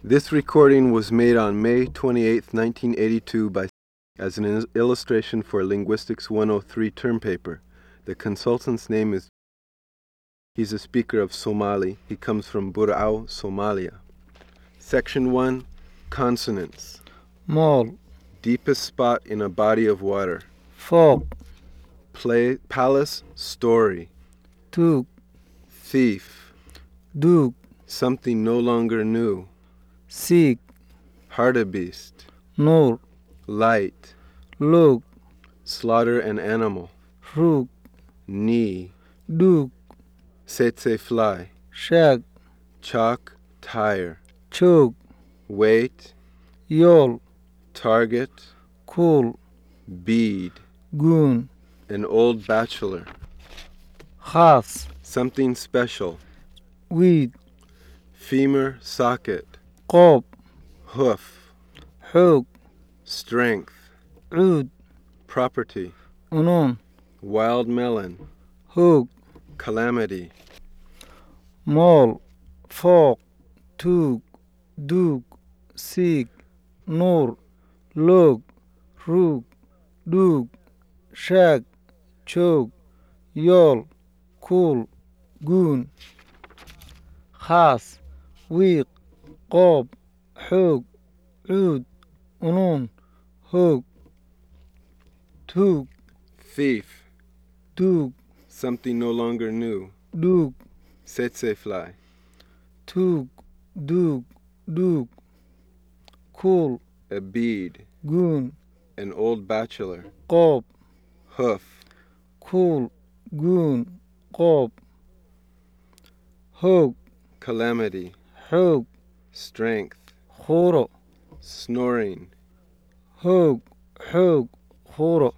This recording was made on May 28, 1982 as an illustration for Linguistics 103 term paper. The consultant's name is. He's a speaker of Somali. He comes from Burao, Somalia. Section 1, Consonants. Mall, Deepest spot in a body of water. folk, Palace, story. took, Thief, duke, something no longer new. seek, Hartebeest, nur, light. look, Slaughter an animal. rook, Knee, duke, tsetse fly. shag, Chalk, tire. choke, Weight, yol, target. cool, Bead, goon, an old bachelor. khas, Something special. weed, Femur, socket. qob, Hoof, xoog, strength. cuud, Property. unuun, Wild melon. hoog, Calamity. mool, fook, tuug, duug, siig, nuur, loog, ruug, dhuug, shaag, joog, yool, kuul, guun, khaas, wiiq, qoob, xoog, cuud, unuun, hoog, tuug, Thief, duug, something no longer new. dhuug, Tsetse fly. tuug, duug, dhuug, kuul, A bead, guun, an old bachelor. qoob, Hoof, kuul, guun, qoob, hoog, calamity. xoog, Strength, khuuro, snoring. hoog, xoog, khuuro,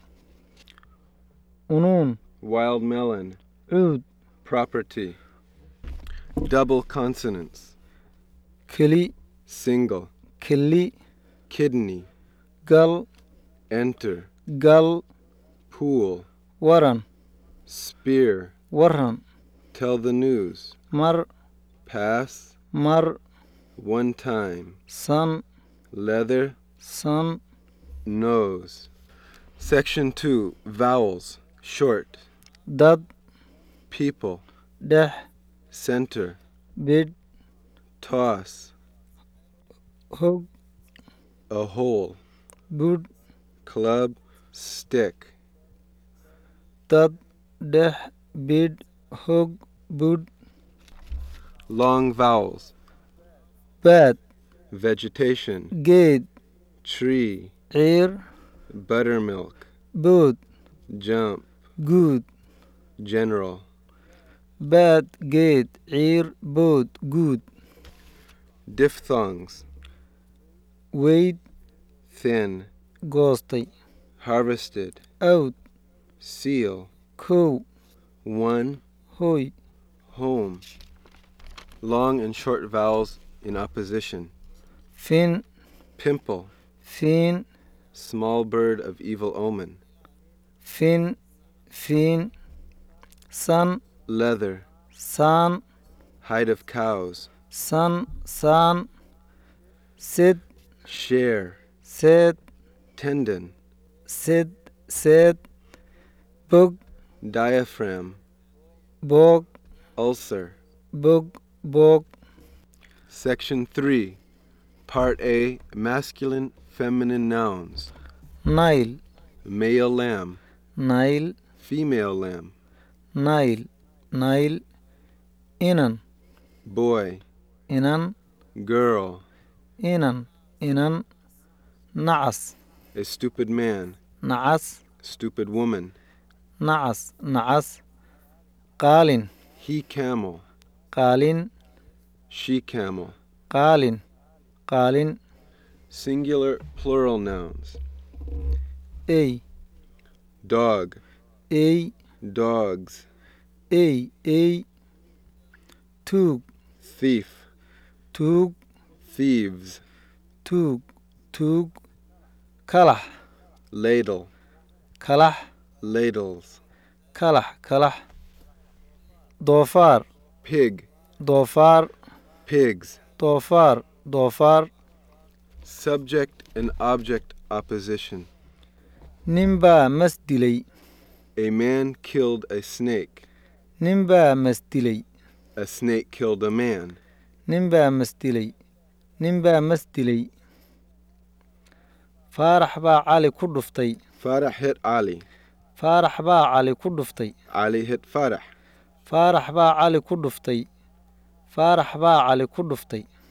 unuun, Wild melon. cuud, Property. Double consonants. keli, Single. keli, Kidney. gal, Enter. gal, Pool. waran, Spear. waran, Tell the news. mar, Pass. mar, One time. san, Leather. san, Nose. Section 2. Vowels. Short. dad, People. dhex, Center. bidh, Toss. hog, A hole. budh, Club. Stick. dad, dhex, bidh, hog, budh, Long vowels. baad, Vegetation. geed, Tree. ciir, Buttermilk. bood, Jump. guud, General. baad, geed, ciir, bood, guud, Diphthongs. weyd, Thin. goostay, Harvested. awd, Seal. kow, One. hoy, Home. Long and short vowels in opposition. fin, Pimple. fiin, Small bird of evil omen. fin, fiin, san, Leather. saan, Hide of cows. san, saan, sid, Share. seed, Tendon. sid, seed, bog, Diaphragm. boog, Ulcer. bog, boog, Section 3. Part A. Masculine, feminine nouns. nail, Male lamb. nail, Female lamb. nail, nail, inan, Boy. inan, Girl. inan, inan, nacas, A stupid man. nacas, Stupid woman. nacas, nacas, qaalin, He camel. qaalin, She camel. qaalin, qaalin, Singular, plural nouns. ey, Dog. ey, Dogs. ey, ey, tuug, Thief. tuug, Thieves. tuug, tuug, kalax, Ladle. kalax, Ladles. kalax, kalax, doofaar, Pig. doofaar, Pigs. doofaar, doofaar Subject and object opposition. nin baa mas dilay A man killed a snake. nin baa mas dilay A snake killed a man. nin baa mas dilay nin baa mas dilay faarax baa cali ku dhuftay Farah hit Ali. faarax baa cali ku dhuftay Ali hit Farah. faarax baa cali ku dhuftay faarax baa cali ku dhuftay